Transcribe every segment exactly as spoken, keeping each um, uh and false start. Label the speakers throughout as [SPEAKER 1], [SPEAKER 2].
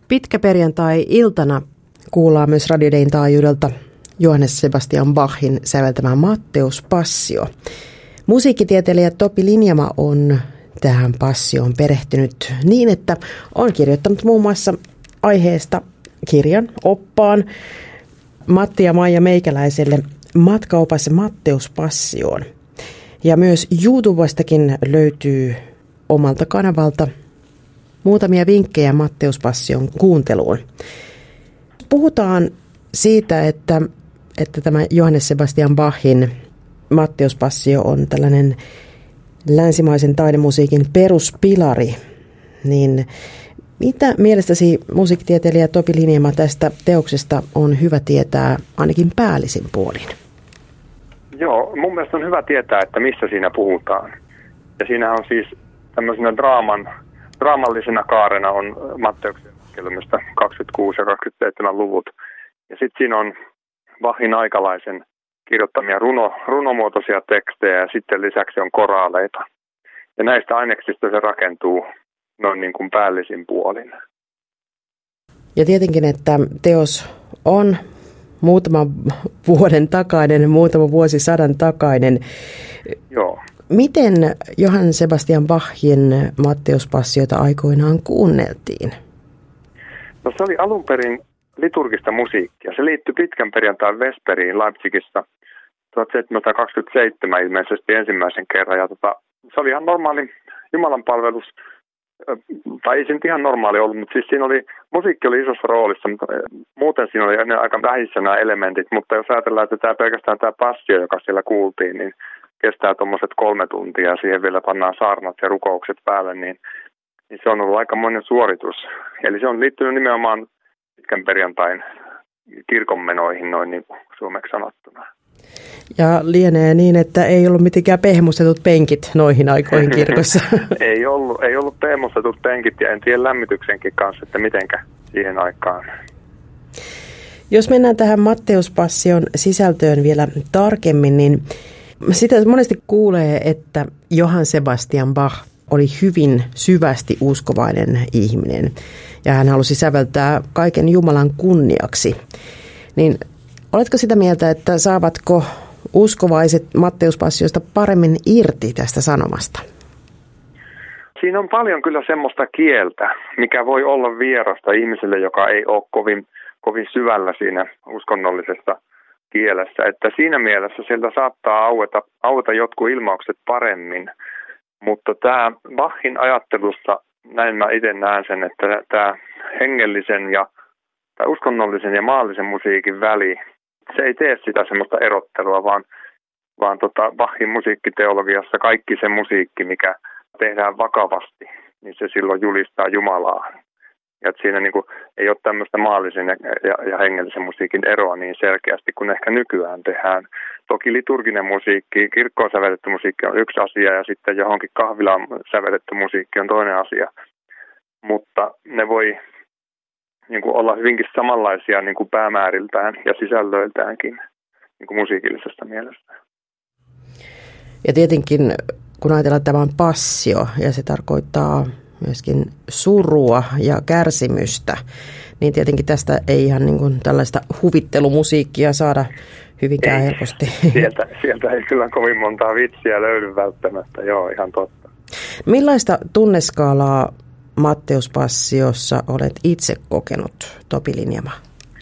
[SPEAKER 1] Pitkäperjantai-iltana kuullaan myös Radio Dayn taajuudelta Johannes Sebastian Bachin säveltämä Matteus Passio. Musiikkitieteilijä Topi Linjama on tähän passioon perehtynyt niin, että on kirjoittanut muun muassa aiheesta kirjan, oppaan Matti ja Maija Meikäläiselle Matkaopas Matteus Passioon. Ja myös YouTubestakin löytyy omalta kanavalta muutamia vinkkejä Matteus Passion kuunteluun. Puhutaan siitä, että, että tämä Johannes Sebastian Bachin Matteus Passio on tällainen länsimaisen taidemusiikin peruspilari. Niin mitä mielestäsi musiikkitieteilijä Topi Linjama tästä teoksesta on hyvä tietää ainakin päällisin puolin?
[SPEAKER 2] Joo, mun mielestä on hyvä tietää, että missä siinä puhutaan. Ja siinä on siis tämmöisenä draaman, draamallisena kaarena on Matteuksen kelmystä kaksikymmentäkuusi ja kaksikymmentäseitsemän luvut. Ja sitten siinä on Bachin aikalaisen kirjoittamia runo, runomuotoisia tekstejä ja sitten lisäksi on koraaleita. Ja näistä aineksista se rakentuu noin niin kuin päällisin puolin.
[SPEAKER 1] Ja tietenkin, että teos on muutaman vuoden takainen, muutama vuosisadan takainen.
[SPEAKER 2] Joo.
[SPEAKER 1] Miten Johann Sebastian Bachin Matteus Passiota aikoinaan kuunneltiin?
[SPEAKER 2] No se oli alun perin liturgista musiikkia. Se liittyi pitkän perjantain vesperiin Leipzigissä tuhatseitsemänsataakaksikymmentäseitsemän ilmeisesti ensimmäisen kerran. Ja tota, se oli ihan normaali jumalanpalvelus, tai ei se nyt ihan normaali ollut, mutta siis siinä oli, musiikki oli isossa roolissa, mutta muuten siinä oli aika vähissä nämä elementit, mutta jos ajatellaan, että tämä pelkästään tämä passio, joka siellä kuultiin, niin kestää tuommoiset kolme tuntia ja siihen vielä pannaan saarnat ja rukoukset päälle, niin, niin se on ollut aikamoinen suoritus. Eli se on liittynyt nimenomaan pitkän perjantain kirkonmenoihin, noin niin kuin suomeksi sanottuna. Ja
[SPEAKER 1] lienee niin, että ei ollut mitenkään pehmustetut penkit noihin aikoihin kirkossa.
[SPEAKER 2] ei ollut, ei ollut pehmustetut penkit ja en tiedä lämmityksenkin kanssa, että mitenkä siihen aikaan.
[SPEAKER 1] Jos mennään tähän Matteus Passion sisältöön vielä tarkemmin, niin sitä monesti kuulee, että Johann Sebastian Bach oli hyvin syvästi uskovainen ihminen ja hän halusi säveltää kaiken Jumalan kunniaksi. Niin oletko sitä mieltä, että saavatko uskovaiset Matteus Passiosta paremmin irti tästä sanomasta?
[SPEAKER 2] Siinä on paljon kyllä semmoista kieltä, mikä voi olla vierasta ihmiselle, joka ei ole kovin, kovin syvällä siinä uskonnollisessa kielessä. Että siinä mielessä sieltä saattaa aueta, aueta jotkut ilmaukset paremmin, mutta tämä Bachin ajattelussa, näin mä itse näen sen, että tämä hengellisen ja tai uskonnollisen ja maallisen musiikin väli, se ei tee sitä semmoista erottelua, vaan, vaan tota Bachin musiikkiteologiassa kaikki se musiikki, mikä tehdään vakavasti, niin se silloin julistaa Jumalaa. Ja että siinä niin kuin ei ole tämmöistä maallisen ja, ja, ja hengellisen musiikin eroa niin selkeästi kuin ehkä nykyään tehdään. Toki liturginen musiikki, kirkkoon sävelletty musiikki on yksi asia ja sitten johonkin kahvilaan sävelletty musiikki on toinen asia. Mutta ne voi niin kuin olla hyvinkin samanlaisia niin kuin päämääriltään ja sisällöiltäänkin niin kuin musiikillisesta mielestä.
[SPEAKER 1] Ja tietenkin kun ajatellaan tämä on passio ja se tarkoittaa myöskin surua ja kärsimystä, niin tietenkin tästä ei ihan niin kuin tällaista huvittelumusiikkia saada hyvinkään ei, helposti.
[SPEAKER 2] Sieltä, sieltä ei kyllä kovin montaa vitsiä löydy välttämättä, joo ihan totta.
[SPEAKER 1] Millaista tunneskaalaa Matteus Passiossa olet itse kokenut, Topi Linjama?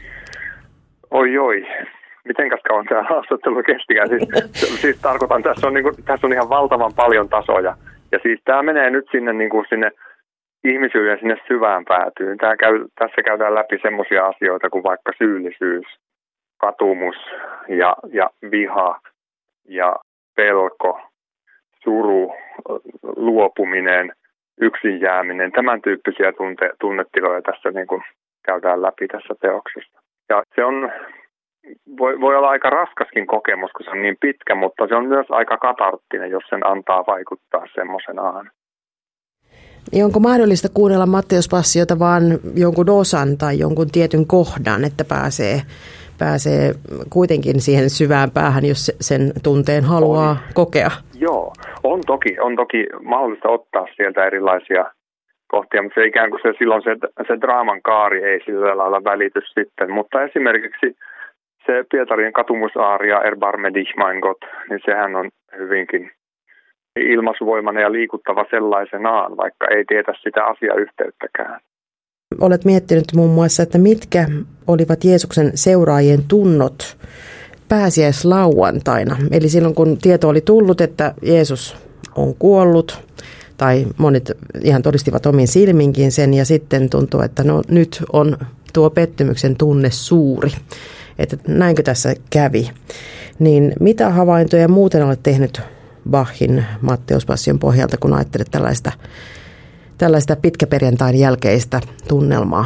[SPEAKER 2] Oi oi, mitenkäs kauan tämä haastattelu kestikään? Siis, siis tarkoitan, tässä on, niin kuin, tässä on ihan valtavan paljon tasoja. Ja siis tämä menee nyt sinne, niin kuin sinne ihmisyyden sinne syvään päätyyn. Tämä käy, tässä käydään läpi semmoisia asioita kuin vaikka syyllisyys, katumus ja, ja viha ja pelko, suru, luopuminen, yksin jääminen. Tämän tyyppisiä tunte, tunnetiloja tässä niin kuin käydään läpi tässä teoksessa. Ja se on, voi, voi olla aika raskaskin kokemus, kun se on niin pitkä, mutta se on myös aika katarttinen, jos sen antaa vaikuttaa semmoisenaan.
[SPEAKER 1] Niin onko mahdollista kuunnella Matteus Passiota vaan jonkun osan tai jonkun tietyn kohdan, että pääsee, pääsee kuitenkin siihen syvään päähän, jos sen tunteen haluaa on. kokea?
[SPEAKER 2] Joo, on toki, on toki mahdollista ottaa sieltä erilaisia kohtia, mutta se ikään kuin se, silloin se, se draaman kaari ei sillä lailla välity sitten. Mutta esimerkiksi se Pietarin katumusaaria Erbarme dich mein Gott, niin sehän on hyvinkin ilmaisuvoimainen ja liikuttava sellaisenaan, vaikka ei tietä sitä asiayhteyttäkään.
[SPEAKER 1] Olet miettinyt muun muassa, että mitkä olivat Jeesuksen seuraajien tunnot pääsiäislauantaina. Eli silloin kun tieto oli tullut, että Jeesus on kuollut, tai monet ihan todistivat omin silminkin sen, ja sitten tuntuu, että no nyt on tuo pettymyksen tunne suuri. Että näinkö tässä kävi. Niin mitä havaintoja muuten olet tehnyt Bachin Matteuspassion pohjalta, kun ajattelet tällaista, tällaista pitkäperjantain jälkeistä tunnelmaa?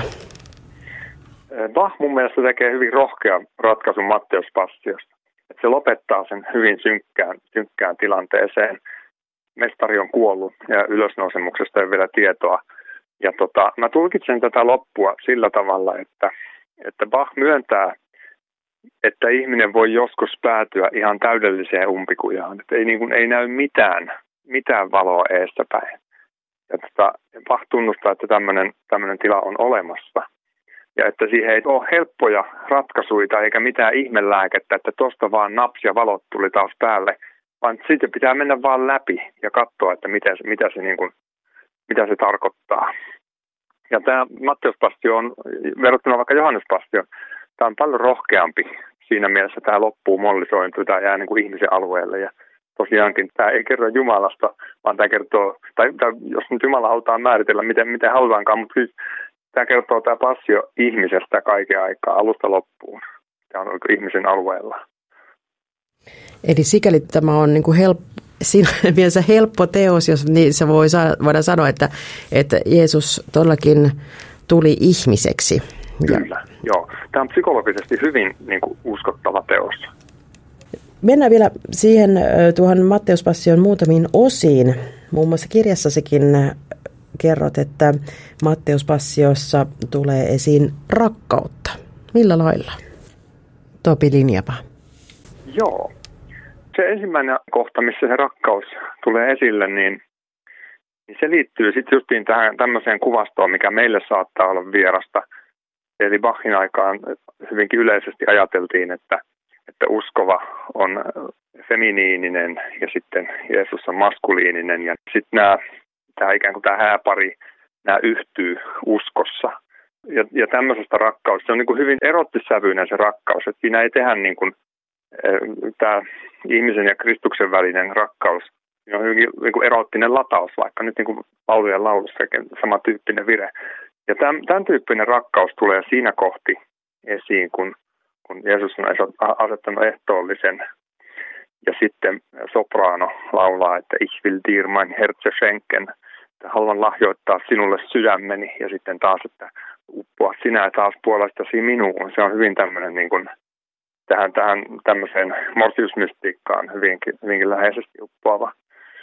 [SPEAKER 2] Bach mun mielestä tekee hyvin rohkean ratkaisun Matteuspassiosta. Että se lopettaa sen hyvin synkkään, synkkään tilanteeseen. Mestari on kuollut ja ylösnousemuksesta ei ole vielä tietoa. Ja tota, mä tulkitsen tätä loppua sillä tavalla, että, että Bach myöntää, että ihminen voi joskus päätyä ihan täydelliseen umpikujaan. Että ei, niin kuin, ei näy mitään, mitään valoa eestä päin. Ja tota, Bach tunnustaa, että tämmöinen, tämmöinen tila on olemassa. Ja että siihen ei ole helppoja ratkaisuja eikä mitään ihmelääkettä, että tuosta vaan naps ja valot tuli taas päälle. Vaan sitten pitää mennä vaan läpi ja katsoa, että mitä se, mitä se, niin kuin, mitä se tarkoittaa. Ja tämä Matteuspastio on, verrattuna vaikka Johannespastioon, tämä on paljon rohkeampi siinä mielessä, että tämä loppuu mollisointuu, tämä jää niin kuin ihmisen alueelle. Ja tosiaankin tämä ei kerro Jumalasta, vaan tämä kertoo, tai, tai jos nyt Jumala auttaa määritellä, miten, miten halutaankaan, mutta siis tämä kertoo tämä passio ihmisestä kaiken aikaa, alusta loppuun. Tämä on ihmisen alueella.
[SPEAKER 1] Eli sikäli tämä on niin kuin helppo, mielessä helppo teos, jos niin se voi voidaan sanoa, että, että Jeesus todellakin tuli ihmiseksi.
[SPEAKER 2] Kyllä, ja. Joo. Tämä on psykologisesti hyvin niin kuin uskottava teos.
[SPEAKER 1] Mennään vielä siihen tuohon Matteuspassion muutamiin osiin. Muun muassa kirjassasikin kerrot, että Matteuspassiossa tulee esiin rakkautta. Millä lailla? Topi linjapa.
[SPEAKER 2] Joo. Se ensimmäinen kohta, missä se rakkaus tulee esille, niin, niin se liittyy sitten justiin tähän tämmöiseen kuvastoon, mikä meille saattaa olla vierasta. Eli Bachin aikaan hyvinkin yleisesti ajateltiin, että, että uskova on feminiininen ja sitten Jeesus on maskuliininen. Ja sitten nämä, tämä ikään kuin tämä hääpari, nämä yhtyy uskossa. Ja, ja tämmöisestä rakkaudesta, se on niin kuin hyvin erottissävyinen se rakkaus, että siinä ei tehdä niin kuin tämä ihmisen ja Kristuksen välinen rakkaus. Se on hyvin niin kuin erottinen lataus, vaikka nyt niin kuin laulujen laulussa samantyyppinen vire. Ja tämän, tämän tyyppinen rakkaus tulee siinä kohti esiin, kun, kun Jeesus on asettanut ehtoollisen. Ja sitten sopraano laulaa, että ich will dir mein Herze schenken, että haluan lahjoittaa sinulle sydämeni. Ja sitten taas, että uppoa sinä taas puolestasi minuun. Se on hyvin tämmöinen niin kuin tähän, tähän tämmöiseen morsiusmystiikkaan hyvinkin, hyvinkin läheisesti uppoava.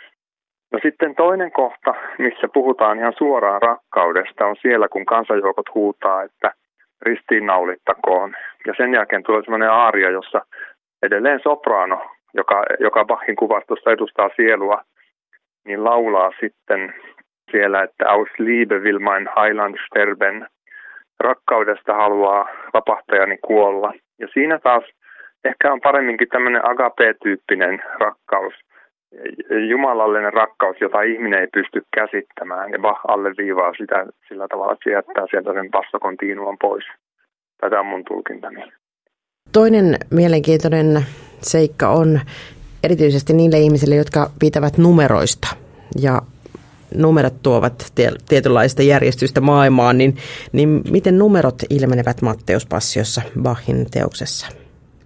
[SPEAKER 2] No sitten toinen kohta, missä puhutaan ihan suoraan rakkaudesta, on siellä, kun kansanjoukot huutaa, että ristiinnaulittakoon. Ja sen jälkeen tulee sellainen aaria, jossa edelleen sopraano, joka, joka Bachin kuvastossa edustaa sielua, niin laulaa sitten siellä, että aus Liebe will mein Heiland sterben. Rakkaudesta haluaa vapahtajani kuolla. Ja siinä taas ehkä on paremminkin tämmöinen agape-tyyppinen rakkaus, jumalallinen rakkaus, jota ihminen ei pysty käsittämään. Ja Bach alleviivaa sitä sillä tavalla, että se jättää sieltä sen basso continuon pois. Tätä on mun tulkintani. Toinen
[SPEAKER 1] mielenkiintoinen seikka on erityisesti niille ihmisille, jotka pitävät numeroista ja numerot tuovat tietynlaista järjestystä maailmaan, niin, niin miten numerot ilmenevät Matteuspassiossa Bachin teoksessa?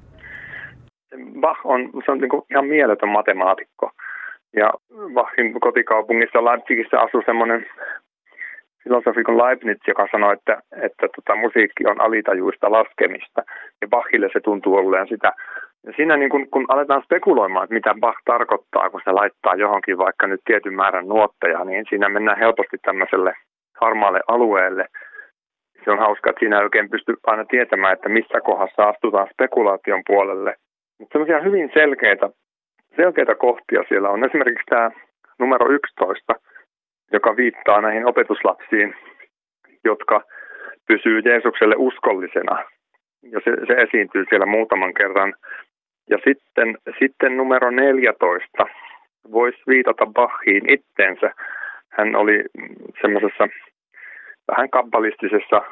[SPEAKER 2] Bach on, se on niin kuin ihan mieletön matemaatikko. Ja Bachin kotikaupungissa Leipzigissä asui semmoinen filosofi kuin Leibniz, joka sanoi, että, että tota, musiikki on alitajuista laskemista. Ja Bachille se tuntuu olleen sitä. Ja siinä niin kun, kun aletaan spekuloimaan, että mitä Bach tarkoittaa, kun se laittaa johonkin vaikka nyt tietyn määrän nuotteja, niin siinä mennään helposti tämmöiselle harmaalle alueelle. Se on hauska, että siinä ei oikein pysty aina tietämään, että missä kohdassa astutaan spekulaation puolelle. Mutta semmoisia hyvin selkeitä, selkeitä kohtia siellä on. Esimerkiksi tämä numero yksitoista, joka viittaa näihin opetuslapsiin, jotka pysyy Jeesukselle uskollisena. Ja se, se esiintyy siellä muutaman kerran. Ja sitten, sitten numero neljätoista voisi viitata Bachiin itteensä. Hän oli semmoisessa vähän kabbalistisessa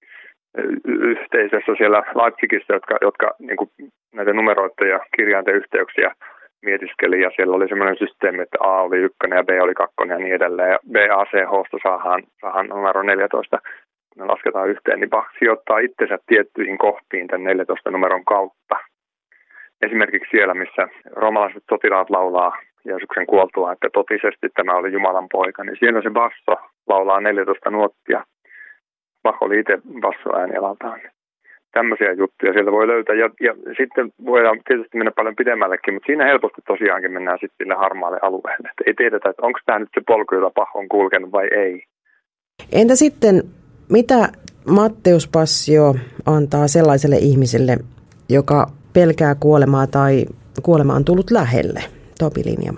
[SPEAKER 2] yhteisössä siellä Leipzigissä, jotka, jotka niin kuin näitä numeroita ja kirjainten yhteyksiä mietiskeli. Ja siellä oli semmoinen systeemi, että A oli ykkönen ja B oli kakkonen ja niin edelleen. Ja B A C H:sta saadaan, saadaan numero neljätoista. Me lasketaan yhteen, niin Bach sijoittaa itsensä tiettyihin kohtiin tämän neljätoista numeron kautta. Esimerkiksi siellä, missä roomalaiset sotilaat laulaa Jeesuksen kuoltua, että totisesti tämä oli Jumalan poika, niin siellä se basso laulaa neljätoista nuottia. Bach oli itse bassoäänialaltaan. Tämmöisiä juttuja sieltä voi löytää. Ja, ja sitten voidaan tietysti mennä paljon pidemmällekin, mutta siinä helposti tosiaankin mennään sitten sille harmaalle alueelle. Että ei tiedetä, että onko tämä nyt se polku, jota Bach on kulkenut vai ei.
[SPEAKER 1] Entä sitten, mitä Matteus Passio antaa sellaiselle ihmiselle, joka pelkää kuolemaa tai kuolema on tullut lähelle? Topi Linjama.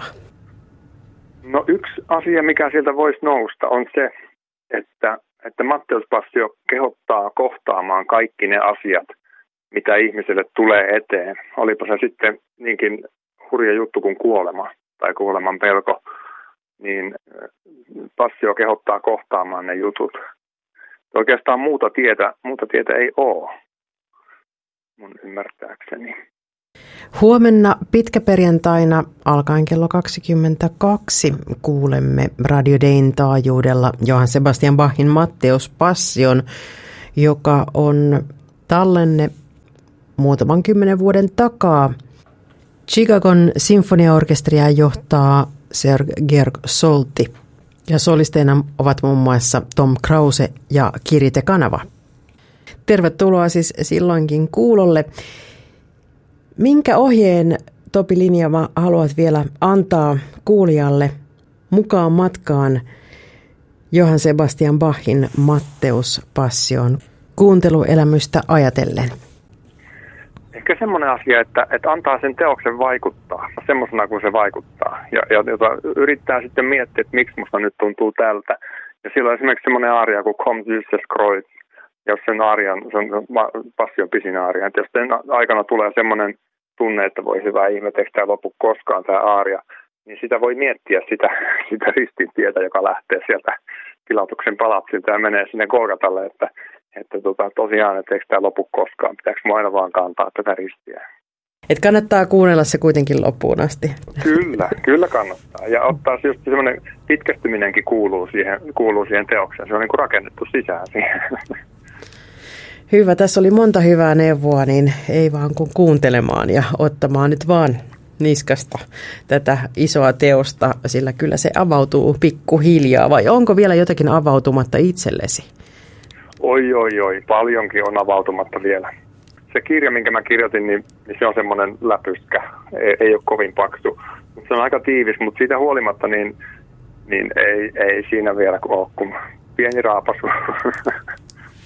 [SPEAKER 2] No yksi asia, mikä sieltä voisi nousta, on se, että, että Matteus Passio kehottaa kohtaamaan kaikki ne asiat, mitä ihmiselle tulee eteen. Olipa se sitten niinkin hurja juttu kuin kuolema tai kuoleman pelko, niin Passio kehottaa kohtaamaan ne jutut. Oikeastaan muuta tietä, muuta tietä ei ole, mun ymmärtääkseni.
[SPEAKER 1] Huomenna pitkäperjantaina alkaen kello kaksikymmentäkaksi kuulemme Radio Dayn taajuudella Johann Sebastian Bachin Matteus Passion, joka on tallenne muutaman kymmenen vuoden takaa. Chicagon sinfoniaorkesteria johtaa Sir Georg Solti ja solisteina ovat muun muassa Tom Krause ja Kirite Kanava. Tervetuloa siis silloinkin kuulolle. Minkä ohjeen, Topi Linjama, haluat vielä antaa kuulijalle mukaan matkaan Johann Sebastian Bachin Matteus Passion kuunteluelämystä ajatellen?
[SPEAKER 2] Ehkä semmoinen asia, että, että antaa sen teoksen vaikuttaa, semmoisena kuin se vaikuttaa. Ja, ja jota yrittää sitten miettiä, että miksi musta nyt tuntuu tältä. Ja silloin esimerkiksi semmoinen aaria kuin Komm süßes Kreuz, jos sen aarian, se on Passion pisin aaria. Että jos sen aikana tulee semmoinen tunne, että voi hyvä ihme, eikö tämä lopu koskaan tämä aaria, niin sitä voi miettiä sitä, sitä ristintietä, joka lähtee sieltä Pilatuksen palatsilta ja menee sinne Golgatalle, että, että tota, tosiaan, että eikö tämä lopu koskaan, pitääkö minua aina vaan kantaa tätä ristiä.
[SPEAKER 1] Et kannattaa kuunnella se kuitenkin loppuun asti.
[SPEAKER 2] Kyllä, kyllä kannattaa. Ja ottaa just semmoinen pitkästyminenkin kuuluu siihen, kuuluu siihen teokseen. Se on niin kuin rakennettu sisään siihen.
[SPEAKER 1] Hyvä, tässä oli monta hyvää neuvoa, niin ei vaan kun kuuntelemaan ja ottamaan nyt vaan niskasta tätä isoa teosta, sillä kyllä se avautuu pikkuhiljaa. Vai onko vielä jotakin avautumatta itsellesi?
[SPEAKER 2] Oi, oi, oi. Paljonkin on avautumatta vielä. Se kirja, minkä mä kirjoitin, niin, niin se on semmoinen läpyskä. Ei, ei ole kovin paksu. Se on aika tiivis, mutta siitä huolimatta niin, niin ei, ei siinä vielä ole kuin pieni raapasu.